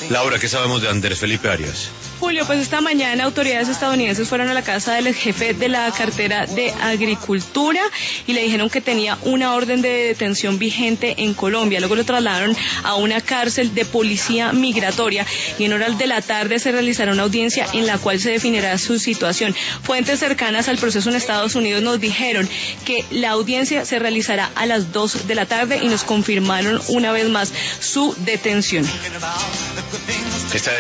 Laura, ¿qué sabemos de Andrés Felipe Arias? Julio, pues esta mañana autoridades estadounidenses fueron a la casa del jefe de la cartera de Agricultura y le dijeron que tenía una orden de detención vigente en Colombia. Luego lo trasladaron a una cárcel de policía migratoria y en horas de la tarde se realizará una audiencia en la cual se definirá su situación. Fuentes cercanas al proceso en Estados Unidos nos dijeron que la audiencia se realizará a las 2 de la tarde y nos confirmaron una vez más su detención.